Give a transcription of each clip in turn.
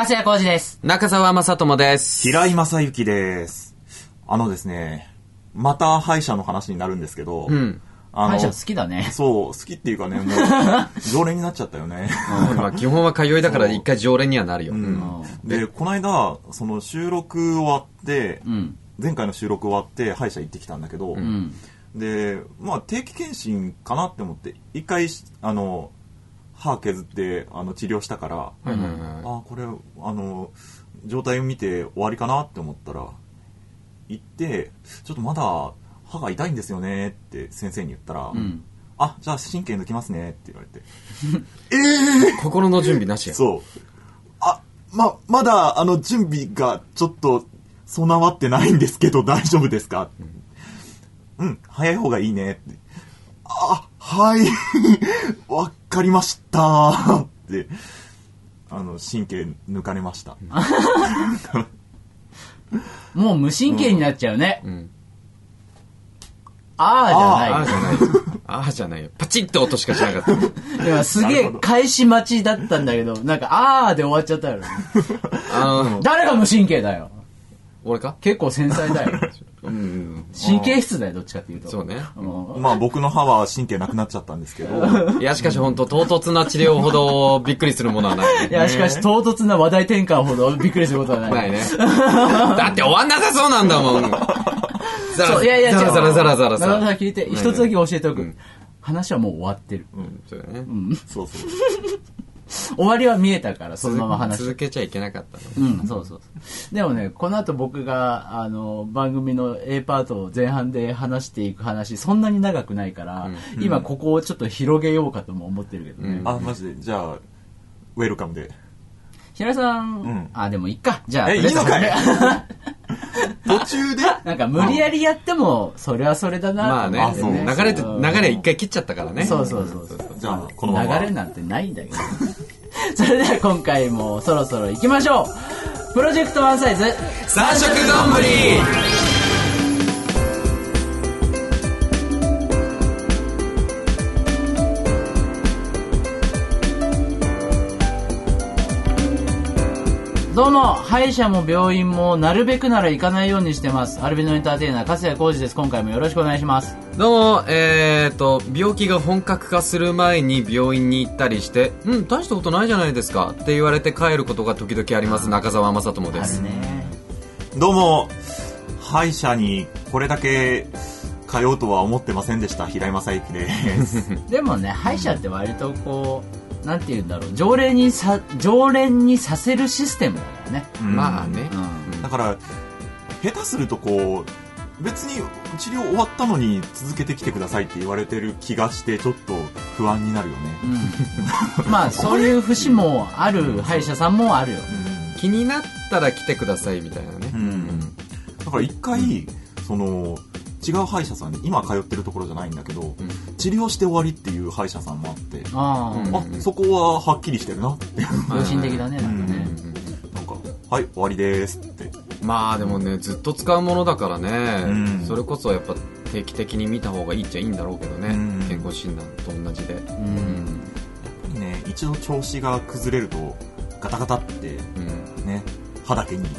粕谷浩二です。 中澤正智です。 平井正幸です。ですね、また歯医者の話になるんですけど、 歯医者好きだね。 そう、好きっていうかね、もう常連になっちゃったよね。 まあ基本は通いだから一回常連にはなるよ。 で、この間その収録終わって、前回の収録終わって歯医者行ってきたんだけど、で、まあ定期検診かなって思って一回歯削って治療したから、これ状態を見て終わりかなって思ったら行ってちょっとまだ歯が痛いんですよねって先生に言ったら、じゃあ神経抜きますねって言われて心の準備なしや。 そうまだ準備がちょっと備わってないんですけど大丈夫ですか、早い方がいいねって、はいわかりましたって神経抜かれましたもう無神経になっちゃうね。 じゃないよ。パチッと音しかしなかった。 いやすげえ開始待ちだったんだけど、なんかで終わっちゃったよね。誰が無神経だよ。 俺か？ 結構繊細だよ。神経質だよ、どっちかっていうと。 そうね。 まあ僕の歯は神経なくなっちゃったんですけど。 いやしかし本当唐突な治療ほどびっくりするものはない。 いやしかし唐突な話題転換ほどびっくりすることはない。 ないね。だって終わんなさそうなんだもん。 そう、いやいや、 ザラザラさ。聞いて、一つだけ教えておく。話はもう終わってる。 そうだね。そう。 終わりは見えたから、そのまま話続けちゃいけなかったの。 そう。でもね、この後僕が、番組の A パートを前半で話していく話、そんなに長くないから、今ここをちょっと広げようかとも思ってるけどね。 マジで、じゃあ、ウェルカムで。 平井さん、でもいっか。じゃあ、 いいのかい途中でなんか無理やりやっても、それはそれだな。 まあね、流れ一回切っちゃったからね。 そう。 じゃあ、このまま。 流れなんてないんだけど。それでは今回もそろそろ行きましょう。プロジェクトワンサイズ三色丼。 どうも、歯医者も病院もなるべくなら行かないようにしてます。アルビノエンターテイナー粕谷浩二です。今回もよろしくお願いします。 どうも、病気が本格化する前に病院に行ったりして、大したことないじゃないですかって言われて帰ることが時々あります。中澤正智です。 あるね。 どうも、歯医者にこれだけ通うとは思ってませんでした。平井正幸です。 でもね、歯医者って割とこう、なんて言うんだろう、常連にさせるシステムだよね。 まあね。 だから下手するとこう別に治療終わったのに続けてきてくださいって言われてる気がしてちょっと不安になるよね。 まあそういう節もある歯医者さんもあるよ。 気になったら来てくださいみたいなね。 だから一回違う歯医者さんに今通ってるところじゃないんだけど、治療して終わりっていう歯医者さんもあって、そこははっきりしてるなって良心的だね。なんかはい終わりですって。 まあでもねずっと使うものだからね、それこそやっぱ定期的に見た方がいいっちゃいいんだろうけどね、健康診断と同じで。やっぱりね一度調子が崩れるとガタガタってね、歯だけに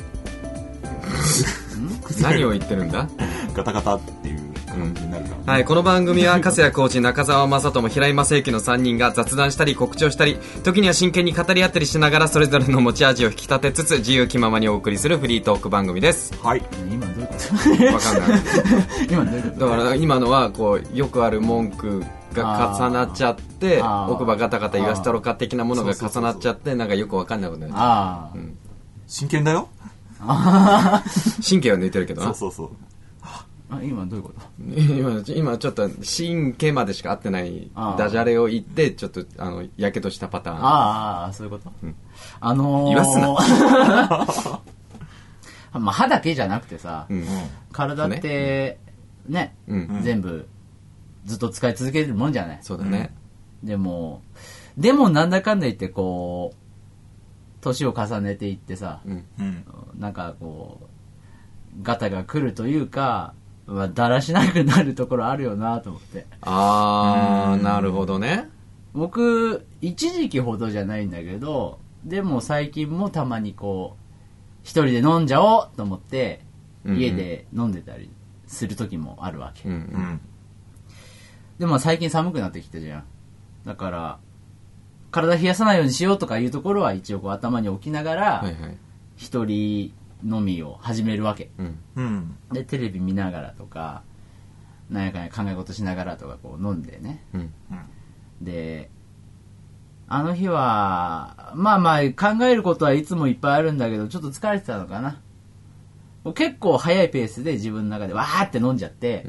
何を言ってるんだガタガタっていう感じになるから、 はい、この番組は粕谷浩二、中澤正智、平井正幸の3人が雑談したり告知をしたり、時には真剣に語り合ったりしながらそれぞれの持ち味を引き立てつつ自由気ままにお送りするフリートーク番組です。 はい。 今どういうことわかんない今どういうことだから今のはこうよくある文句が重なっちゃって奥歯ガタガタ言わせたろか的なものが重なっちゃってなんかよくわかんないことになっちゃう。 真剣だよ。 神経は抜いてるけどな。 そう今どういうこと今ちょっと神経までしか合ってないダジャレを言ってちょっとやけどしたパターン。 そういうこと、 言わすなまあ歯だけじゃなくてさ、体ってね、全部ずっと使い続けるもんじゃない。 そうだね。 でもなんだかんだ言ってこう年を重ねていってさ、なんかこうガタが来るというか、だらしなくなるところあるよなと思って。 なるほどね。 僕一時期ほどじゃないんだけどでも最近もたまにこう、一人で飲んじゃおうと思って、家で飲んでたりする時もあるわけ。うんうん、でも最近寒くなってきたじゃん。だから、体冷やさないようにしようとかいうところは一応こう頭に置きながら、はいはい、一人飲みを始めるわけ。うん、で、テレビ見ながらとか、なんやかんや考え事しながらとかこう飲んでね。うん、で、あの日は、まあまあ考えることはいつもいっぱいあるんだけど、ちょっと疲れてたのかな。結構早いペースで自分の中でわーって飲んじゃって、うん、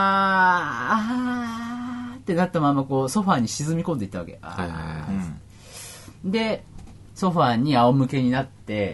あーってなったままこうソファーに沈み込んでいったわけ。で、ソファーに仰向けになって、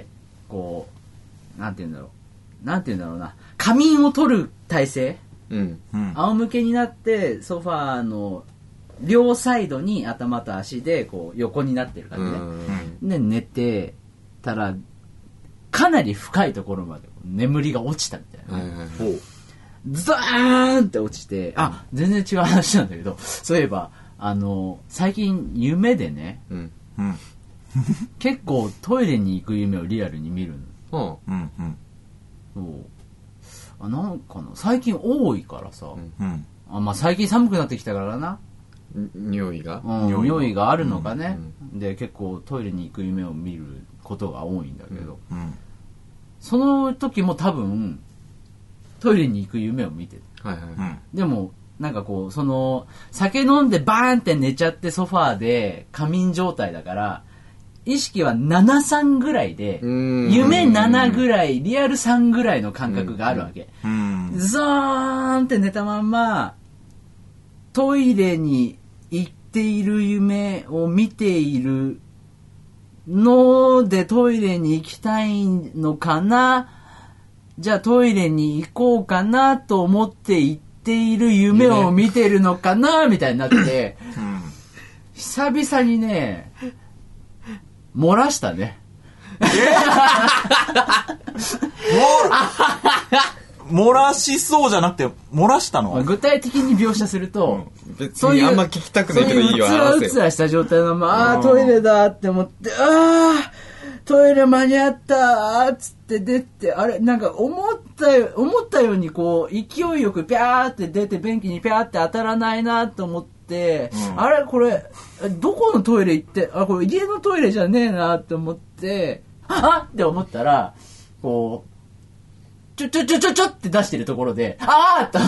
こう、なんて言うんだろうな。仮眠を取る体勢、うんうん、仰向けになってソファーの両サイドに頭と足でこう横になってる感じね。で、寝てたら、かなり深いところまで眠りが落ちたみたいな。ズドーンって落ちて、全然違う話なんだけど、そういえば、最近夢でね、うんうん、結構トイレに行く夢をリアルに見るの。うんうん、そうなんかな、最近多いからさ、うんまあ、最近寒くなってきたからな。 匂いがあるのかね、うんうん、で結構トイレに行く夢を見ることが多いんだけど、うんうん、その時も多分トイレに行く夢を見てる、はいはいはい、でもなんかこうその酒飲んでバーンって寝ちゃってソファーで仮眠状態だから意識は7-3ぐらいで夢7ぐらいリアル3ぐらいの感覚があるわけ、ゾーンって寝たまんまトイレに行っている夢を見ているのでトイレに行きたいのかな、じゃあトイレに行こうかなと思って行っている夢を見てるのかなみたいになって、久々にね漏らしたね。 漏らしそうじゃなくて漏らしたの？ 具体的に描写すると、 別にあんま聞きたくないけどいいよ。 うつらした状態のまま、トイレだって思って、トイレ間に合ったっつって出て、あれなんか思ったようにこう勢いよくピャーって出て便器にピャーって当たらないなと思って、あれこれどこのトイレ行って、これ家のトイレじゃねえなって思って、って思ったらこうちょって出してるところで、って思って、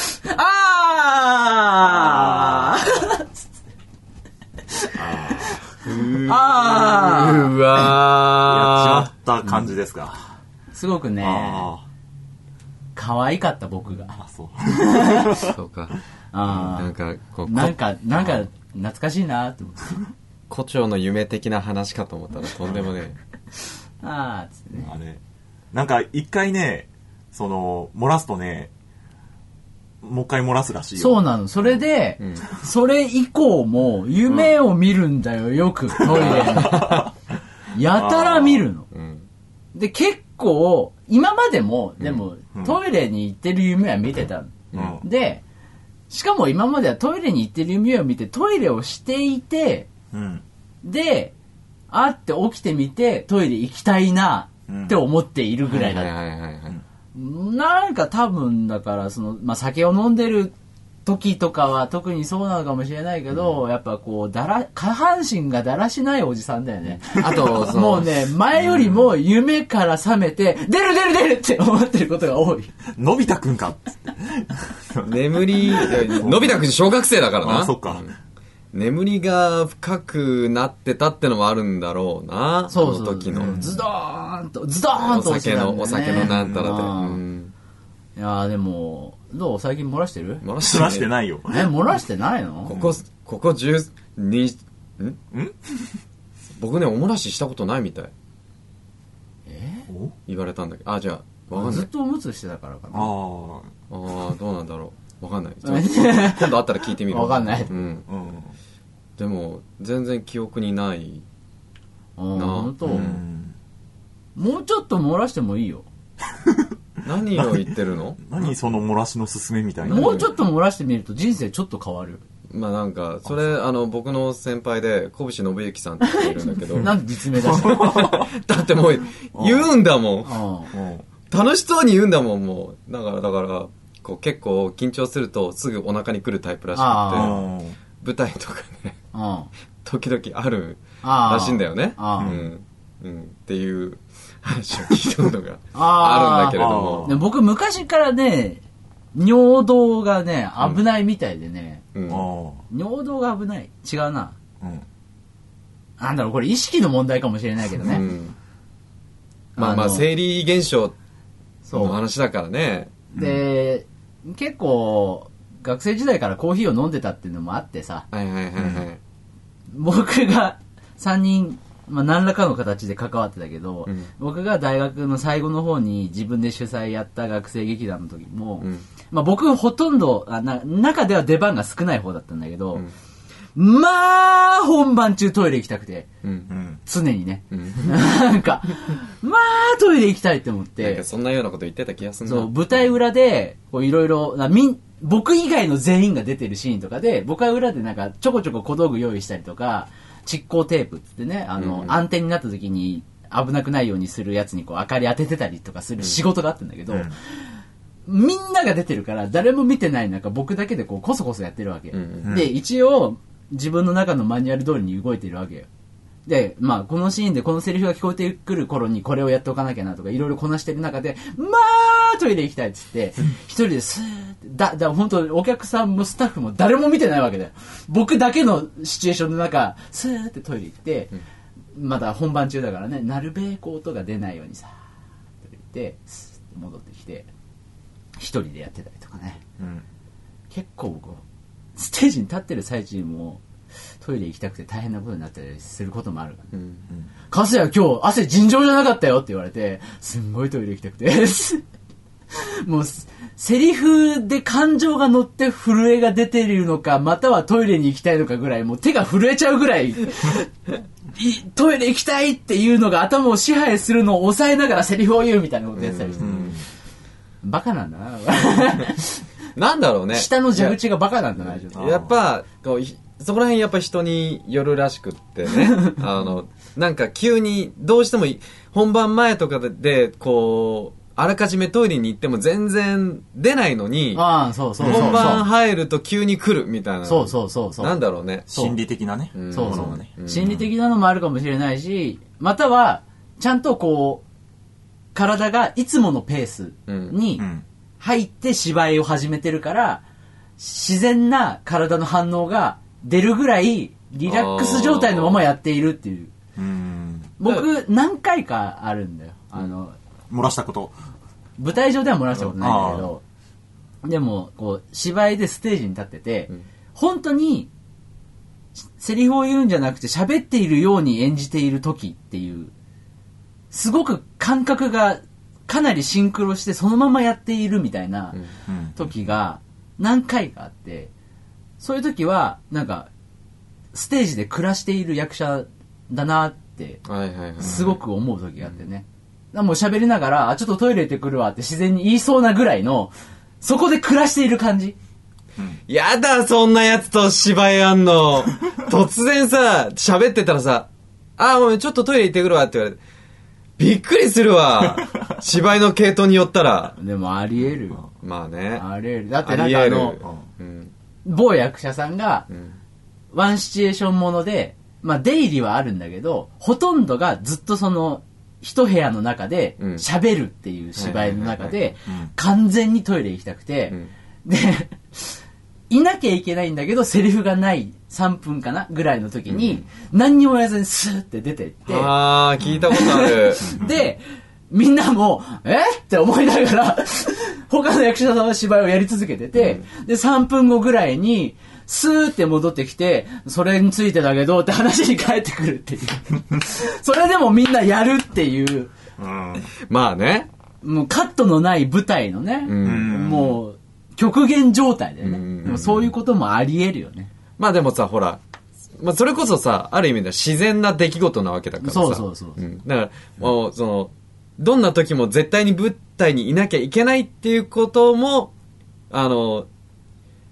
うわやっちまった感じですか。 すごくね、可愛かった僕が。 そうか。 なんか懐かしいなって思って。 胡蝶の夢的な話かと思ったらとんでもねえ。 つってね。 あれ。なんか一回ね、漏らすとね、もう一回漏らすらしいよ。 そうなの。それで、それ以降も夢を見るんだよ、よくトイレに。やたら見るの。で、結構、今までも、でも、トイレに行ってる夢は見てたの。で、しかも今まではトイレに行ってる夢を見て、トイレをしていて、で、って起きてみて、トイレ行きたいな、って思っているぐらいだった。なんか多分だから酒を飲んでる時とかは特にそうなのかもしれないけど、やっぱこう下半身がだらしないおじさんだよね。あともうね、前よりも夢から覚めて出るって思ってることが多い。 のび太くんか。 眠りのび太くん小学生だからな。 そっか。 眠りが深くなってたってのもあるんだろうな。 そうその時のズドーンと落ちたんだよね。 お酒のなんたらで、いやでもどう、最近漏らしてる？ 漏らしてないよ。 漏らしてないの？ ここ12僕ねお漏らししたことないみたい。言われたんだけど、じゃあわかんない。 ずっとおむつしてたからかな。 どうなんだろう。わかんない。今度会ったら聞いてみる。 わかんない。 でも全然記憶にないな。 本当。もうちょっと漏らしてもいいよ。 何を言ってるの？ 何その漏らしのすすめみたいな。 もうちょっと漏らしてみると人生ちょっと変わる。 まあなんか、それ、僕の先輩で、小渕信之さんって人がいるんだけど。 なんで実名出したのだってもう、言うんだもん。楽しそうに言うんだもん、もう。だからこう結構緊張するとすぐお腹に来るタイプらしくて、舞台とかね、時々あるらしいんだよね。っていう話を聞いたことがあるんだけれども。 僕昔からね、尿道がね、危ないみたいでね。尿道が危ない。違うな。なんだろう、これ意識の問題かもしれないけどね。 まあ、生理現象の話だからね。 で、結構、学生時代からコーヒーを飲んでたっていうのもあってさ。僕が3人、何らかの形で関わってたけど、僕が大学の最後の方に自分で主催やった学生劇団の時も、僕ほとんど中では出番が少ない方だったんだけど、まあ本番中トイレ行きたくて、常にね、なんかまあトイレ行きたいって思って、 なんかそんなようなこと言ってた気がするな。 そう、舞台裏でいろいろ僕以外の全員が出てるシーンとかで、僕は裏でなんかちょこちょこ小道具用意したりとか、蓄光テープってね、暗転になった時に危なくないようにするやつにこう明かり当ててたりとかする仕事があったんだけど、みんなが出てるから誰も見てない中、僕だけでこそこそやってるわけ、で一応自分の中のマニュアル通りに動いてるわけよ。で、このシーンでこのセリフが聞こえてくる頃にこれをやっておかなきゃなとかいろいろこなしてる中で、トイレ行きたいっつって一人でスーって本当お客さんもスタッフも誰も見てないわけだよ。僕だけのシチュエーションの中スーってトイレ行って、まだ本番中だからね、なるべく音が出ないようにさトイレ行ってスーって戻ってきて一人でやってたりとかね、結構僕ステージに立ってる最中もトイレ行きたくて大変なことになったりすることもあるから、かすや今日汗尋常じゃなかったよって言われて、すんごいトイレ行きたくてもうセリフで感情が乗って震えが出ているのか、またはトイレに行きたいのかぐらい、もう手が震えちゃうぐらいトイレ行きたいっていうのが頭を支配するのを抑えながらセリフを言うみたいなことやってたりして、バカなんだななんだろうね、 下の蛇口がバカなんだな。 やっぱそこら辺やっぱ人によるらしくってねなんか急にどうしても本番前とかでこうあらかじめトイレに行っても全然出ないのに、本番入ると急に来るみたいな。なんだろうね。 心理的なね。 心理的なのもあるかもしれないし、または、ちゃんとこう、体がいつものペースに入って芝居を始めてるから、自然な体の反応が出るぐらい、リラックス状態のままやっているっていう。僕、何回かあるんだよ。 漏らしたこと。 舞台上では漏らしたことないんだけど、でもこう芝居でステージに立ってて、本当にセリフを言うんじゃなくて喋っているように演じている時っていう、すごく感覚がかなりシンクロしてそのままやっているみたいな時が何回かあって、そういう時はなんかステージで暮らしている役者だなってすごく思う時があってね。もう喋りながら、ちょっとトイレ行ってくるわって自然に言いそうなぐらいの、そこで暮らしている感じ。 やだ、そんなやつと芝居やんの。突然さ、喋ってたらさ、もうちょっとトイレ行ってくるわって言われて、びっくりするわ。芝居の系統によったら。 でもあり得る。 まあね。 あり得る。だってなんか某役者さんが、ワンシチュエーションもので、出入りはあるんだけど、ほとんどがずっとその、一部屋の中で喋るっていう芝居の中で完全にトイレ行きたくて、でいなきゃいけないんだけどセリフがない3分かなぐらいの時に何にも言わずにスーって出てって、 聞いたことあるでみんなもって思いながら他の役者さんは芝居をやり続けてて、で3分後ぐらいにスーって戻ってきて、それについてだけどって話に帰ってくるっていうそれでもみんなやるっていう、 まあね、 もうカットのない舞台のね、もう極限状態だよね。でもそういうこともあり得るよね。 まあでもさ、ほら、それこそさ、ある意味では自然な出来事なわけだからさ。だからもうどんな時も絶対に舞台にいなきゃいけないっていうことも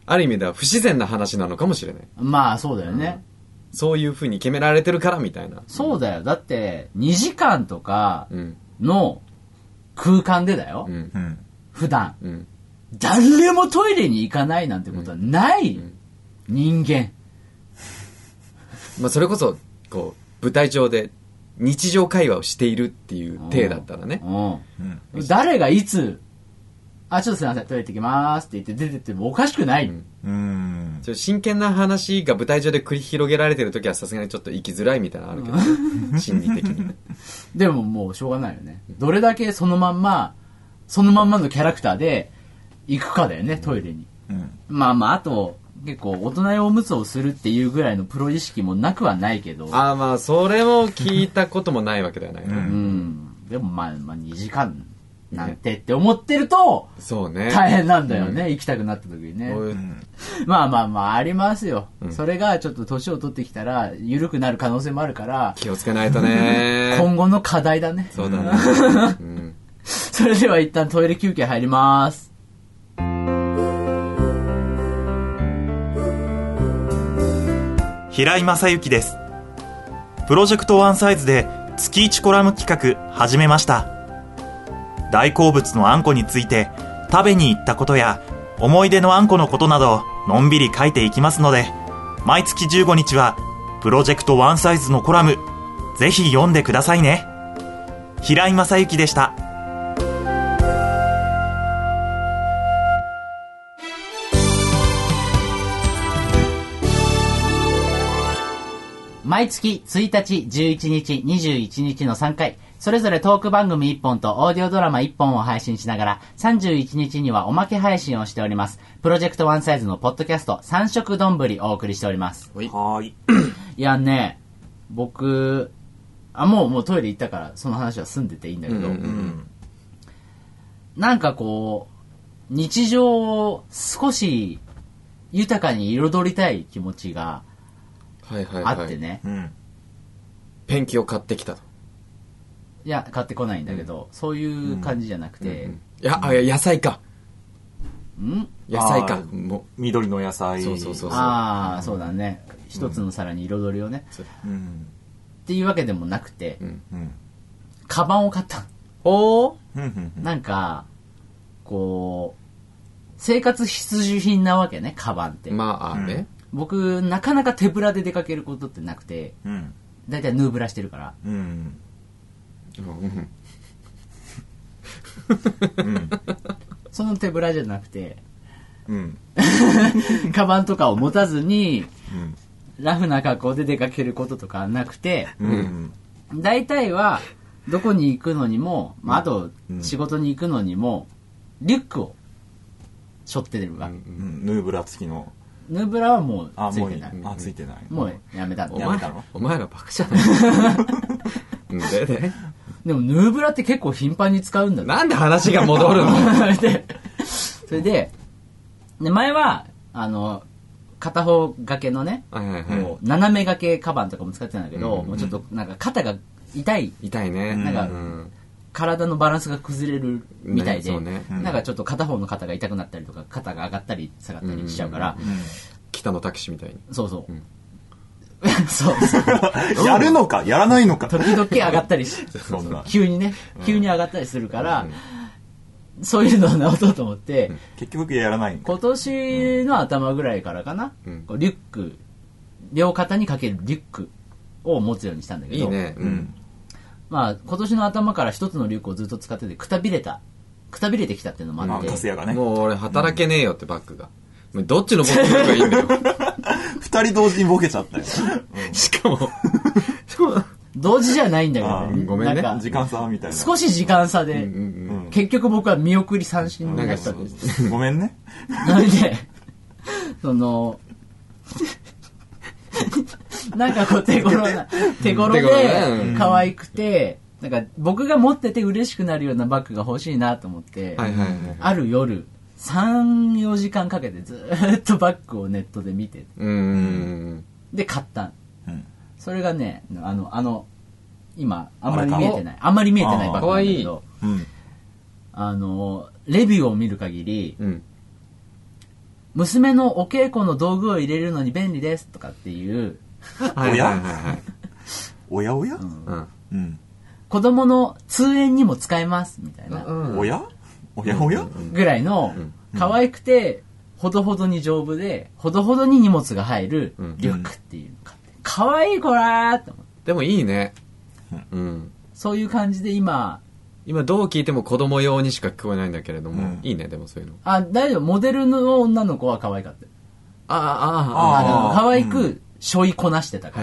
ある意味では不自然な話なのかもしれない。 まあそうだよね。 そういう風に決められてるからみたいな。 そうだよ。だって、2時間とかの空間でだよ。普段。誰もトイレに行かないなんてことはない人間。 まあそれこそ、こう、舞台上で日常会話をしているっていう体だったらね。 誰がいつ、ちょっとすいません、トイレ行ってきますって言って出てってもおかしくない。 真剣な話が舞台上で繰り広げられてるときはさすがにちょっと生きづらいみたいなのあるけど、心理的に。 でももうしょうがないよね。どれだけそのまんまのキャラクターで行くかだよね、トイレに。まあ、あと、結構大人用おむつをするっていうぐらいのプロ意識もなくはないけど。 まあ、それも聞いたこともないわけではない。 でもまあ2時間なんてって思ってると、 そうね。 大変なんだよね、行きたくなった時にね。まあ、ありますよ。それがちょっと年を取ってきたら、緩くなる可能性もあるから、 気をつけないとね。 今後の課題だね。 そうだね。 それでは一旦トイレ休憩入ります。 平井正幸です。プロジェクトワンサイズで月1コラム企画始めました。大好物のあんこについて食べに行ったことや思い出のあんこのことなどのんびり書いていきますので、毎月15日はプロジェクトワンサイズのコラムぜひ読んでくださいね。平井正幸でした。 毎月1日、11日、21日の3回、それぞれトーク番組1本とオーディオドラマ1本を配信しながら、31日にはおまけ配信をしております。プロジェクトワンサイズのポッドキャスト、三色丼お送りしております。 はい。 いやね、僕、もうトイレ行ったからその話は済んでていいんだけど、なんかこう、日常を少し豊かに彩りたい気持ちがあってね。 ペンキを買ってきたと。 いや、買ってこないんだけど、そういう感じじゃなくて。 野菜か。野菜か。 緑の野菜。 そう。 そうだね。一つの皿に彩りをね。っていうわけでもなくて、カバンを買った。なんか、こう、生活必需品なわけね、カバンって。 まあね。 僕、なかなか手ぶらで出かけることってなくて、だいたいヌーブラしてるから。その手ぶらじゃなくて、カバンとかを持たずに、ラフな格好で出かけることとかなくて、だいたいはどこに行くのにも、あと仕事に行くのにもリュックを背負ってるわけ。 ヌーブラ付きの。 ヌーブラはもうついてない。 ついてない。 もうやめたの。 お前らバカじゃないでもヌーブラって結構頻繁に使うんだ。 なんで話が戻るのそれで前は片方掛けのね、斜め掛けカバンとかも使ってたんだけど、もうちょっとなんか肩が痛いね。 なんか、体のバランスが崩れるみたいで、なんかちょっと片方の肩が痛くなったりとか、肩が上がったり下がったりしちゃうから、 北野武みたいに。 そう。 やるのかやらないのか。 時々上がったり急に上がったりするから、そういうのを直そうと思って、 結局やらない。 今年の頭ぐらいからかな、リュック、両肩にかけるリュックを持つようにしたんだけど、 いいね。 まあ今年の頭から一つのリュックをずっと使っててくたびれてきたっていうのもあって、 もう俺働けねえよってバッグが。どっちのボケがいいんだよ。 二人同時にボケちゃったよ。 しかも同時じゃないんだけどね。 ごめんね。 時間差みたいな。 少し時間差で、結局僕は見送り三振になったんです。 ごめんね。 なので、なんかこう手頃で可愛くて、なんか僕が持ってて嬉しくなるようなバッグが欲しいなと思って、ある夜、3、4時間かけてずっとバッグをネットで見て、で買った。それがね、今あんまり見えてないバッグなんだけど、レビューを見る限り、 娘のお稽古の道具を入れるのに便利ですとかっていう。 おやおやおや、 うん。子供の通園にも使えますみたいな。 おやおやおやぐらいの、可愛くて、ほどほどに丈夫で、ほどほどに荷物が入るリュックっていうのか。可愛いこれーって思って。 でもいいね。 そういう感じで今どう聞いても子供用にしか聞こえないんだけれども、いいね、でもそういうの。 大丈夫。モデルの女の子は可愛かった。可愛く背負いこなしてたから。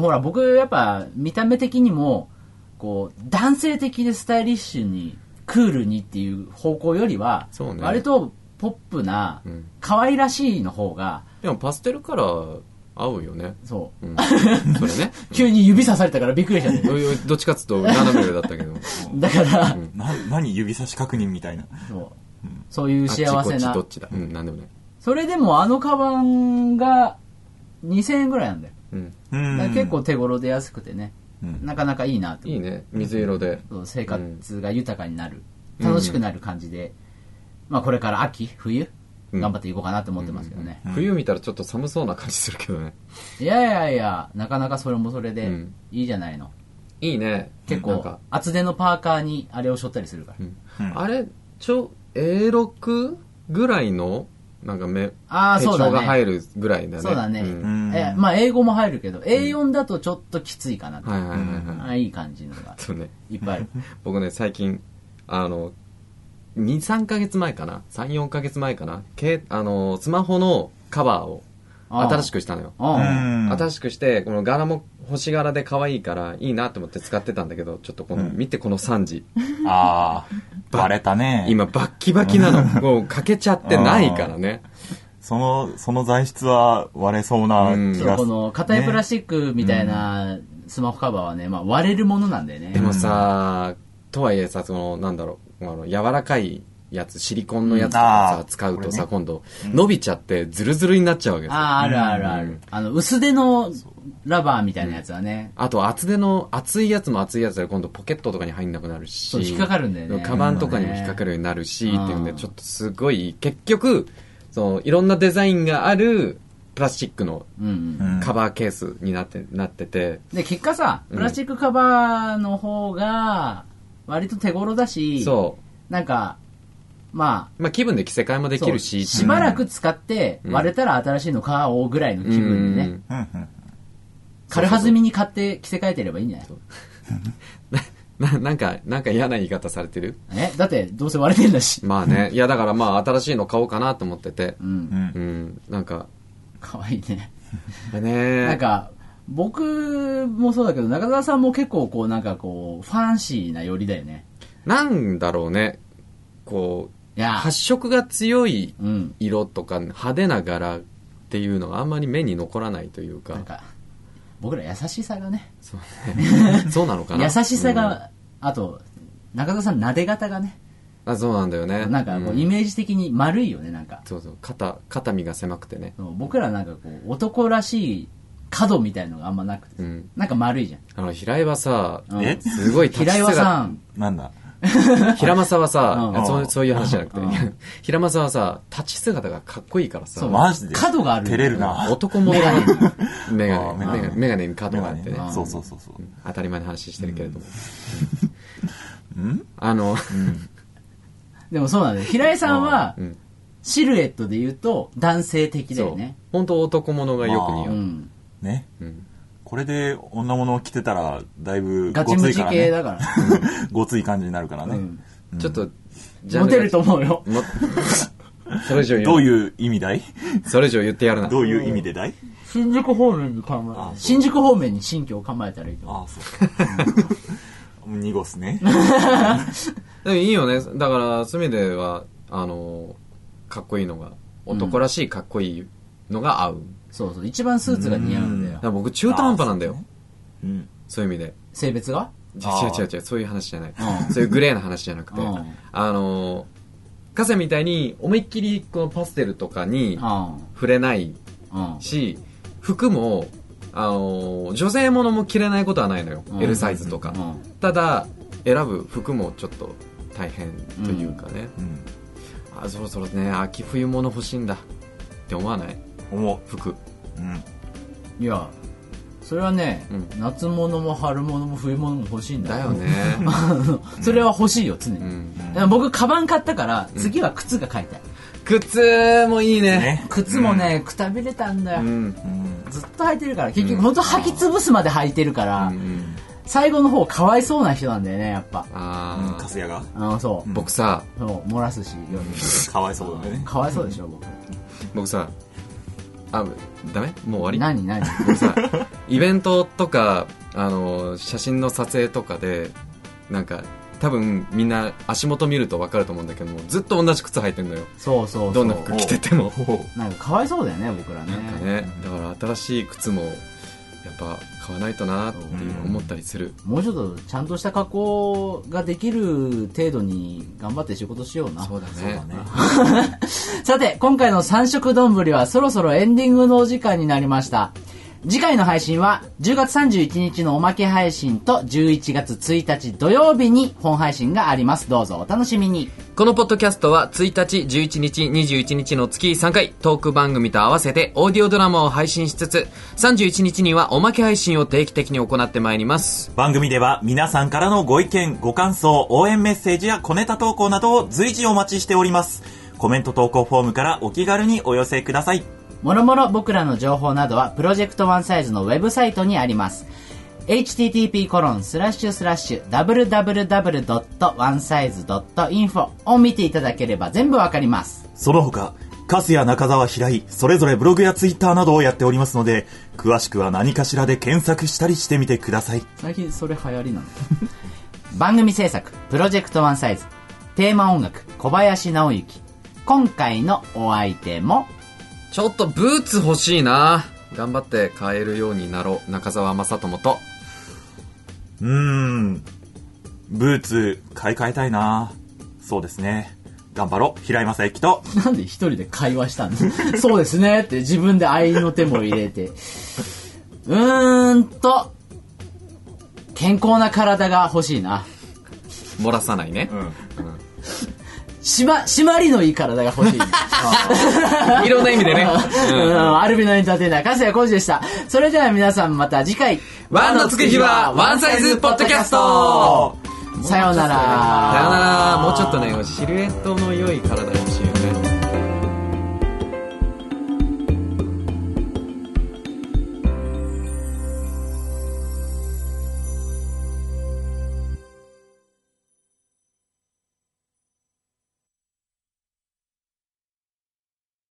ほら、僕、やっぱ、見た目的にも、こう、男性的でスタイリッシュに、クールにっていう方向よりは、割とポップな、可愛らしいの方が。 でも、パステルカラー、合うよね。 そう。 それね。 急に指さされたからびっくりしちゃって。 どっちかっつうと斜め上だったけど。 だから、 何指差し確認みたいな。 そういう幸せな。 こっちどっちだ。なんでもない。 それでもカバンが2000円ぐらいなんだよ。結構手頃で安くてね。なかなかいいなと。 いいね。水色で。 生活が豊かになる。楽しくなる感じで。まあこれから秋、冬頑張っていこうかなと思ってますけどね。 冬見たらちょっと寒そうな感じするけどね。 いや、なかなかそれもそれでいいじゃないの。 いいね。 結構、厚手のパーカーにあれを背負ったりするから。 あれ、A6 ぐらいの、なんか手帳が入るぐらいだね。 そうだね。まあ英語も入るけど、A4 だとちょっときついかなと。いい感じのがいっぱいある。 僕ね、最近、2、3ヶ月前かな ?3、4ヶ月前かなスマホのカバーを新しくしたのよ。新しくして、この柄も星柄で可愛いからいいなと思って使ってたんだけど、ちょっと見てこの3時。 割れたね。 今バッキバキなの。もう欠けちゃってないからね。 その材質は割れそうな気がする。 この硬いプラスチックみたいなスマホカバーはね、まあ割れるものなんだよね。 でもさ、とはいえさ、なんだろう、柔らかいやつ、シリコンのやつとかさ、使うとさ、今度、伸びちゃってズルズルになっちゃうわけですよ。 ある。薄手のラバーみたいなやつはね。 あと、厚いやつも厚いやつで今度ポケットとかに入んなくなるし。 そう、引っかかるんだよね。 カバンとかにも引っかかるようになるし、っていうんで、ちょっとすごい、結局、いろんなデザインがある、プラスチックのカバーケースになってて。 で、結果さ、プラスチックカバーの方が、割と手頃だし、なんか、まあ気分で着せ替えもできるし、 しばらく使って割れたら新しいの買おうぐらいの気分でね、軽はずみに買って着せ替えてればいいんじゃないなんか嫌な言い方されてる？ だってどうせ割れてんだし。 まあね、いやだから新しいの買おうかなと思ってて、なんか可愛いね。 なんか僕もそうだけど中澤さんも結構ファンシーな寄りだよね。 なんだろうね、発色が強い色とか派手な柄っていうのがあんまり目に残らないというか、 なんか僕ら優しさがね、 そうなのかな。 優しさが、あと中澤さん撫で方がね、 そうなんだよね。 なんかイメージ的に丸いよね。なんかそう肩身が狭くてね。 僕らなんか男らしい角みたいのがあんまなくて、なんか丸いじゃん。 平井はさ、すごい平井はさんなんだ平正はさ、そういう話じゃなくて、平正はさ、立ち姿がかっこいいからさ、 マジで角がある。 照れるな。 男もメガネに角があってね。 そう。 当たり前の話してるけれども。 でもそうなんだよ。平井さんは、シルエットで言うと男性的だよね。 本当男物がよく似合う。 ね。これで女物を着てたらだいぶガチムチ系だからごつい感じになるからね、 ちょっとモテると思うよ。 それ以上どういう意味だい？ それ以上言ってやるな。 どういう意味でだい？ 新宿方面に新宿方面に新居を構えたらいいと思う。 そう濁すね。 でもいいよね。だからそういう意味ではかっこいいのが、男らしいかっこいいのが合う。 そう一番スーツが似合うんだよ。 だから僕中途半端なんだよ。そういう意味で。 性別が？ 違う、そういう話じゃない。そういうグレーな話じゃなくて、カセみたいに思いっきりこのパステルとかに触れないし、服も女性ものも着れないことはないのよ。L サイズとか。ただ選ぶ服もちょっと大変というかね。 そろそろね、秋冬物欲しいんだって思わない？ 思う。 服。 いや、それはね、夏物も春物も冬物も欲しいんだよ。 だよね。 それは欲しいよ、常に。僕、カバン買ったから、次は靴が買いたい。 靴もいいね。 靴もね、くたびれたんだよ。ずっと履いてるから、結局本当履き潰すまで履いてるから、最後の方かわいそうな人なんだよね、やっぱ。 カスヤが。 そう。 僕さ、 漏らすし、夜に。 かわいそうだね。 かわいそうでしょ、 僕さ、ダメ？もう終わり？ 何僕さ、イベントとか、写真の撮影とかで、なんか、多分みんな足元見ると分かると思うんだけども、ずっと同じ靴履いてんのよ。 そうどんな服着てても。 なんかかわいそうだよね、僕らね。 なんかね、だから新しい靴もやっぱ買わないとなって思ったりする。 もうちょっとちゃんとした加工ができる程度に頑張って仕事しような。 そうだね。 さて、今回の三色丼はそろそろエンディングのお時間になりました。次回の配信は10月31日のおまけ配信と11月1日土曜日に本配信があります。どうぞお楽しみに。 このポッドキャストは1日、11日、21日の月3回トーク番組と合わせてオーディオドラマを配信しつつ、31日にはおまけ配信を定期的に行ってまいります。 番組では皆さんからのご意見、ご感想、応援メッセージや小ネタ投稿などを随時お待ちしております。コメント投稿フォームからお気軽にお寄せください。 もろもろ僕らの情報などはプロジェクトワンサイズのウェブサイトにあります。http://www.onesize.info を見ていただければ全部わかります。 その他、カスや中澤平井、それぞれブログやツイッターなどをやっておりますので、詳しくは何かしらで検索したりしてみてください。 最近それ流行りなの番組制作、プロジェクトワンサイズ。テーマ音楽、小林直之。今回のお相手も、 ちょっとブーツ欲しいな。頑張って買えるようになろう。中澤正智と。 ブーツ買い替えたいな。そうですね。頑張ろう。平井正幸と。 なんで一人で会話したんですそうですねって自分で愛の手も入れて。健康な体が欲しいな。 漏らさないね。 締まりのいい体が欲しい。 いろんな意味でね。 アルビノエンターテイナー、粕谷浩二でした。それでは皆さんまた次回。 ワンのつく日はワンサイズポッドキャスト。 さようなら。 さようなら。もうちょっとね、シルエットの良い体が欲しい。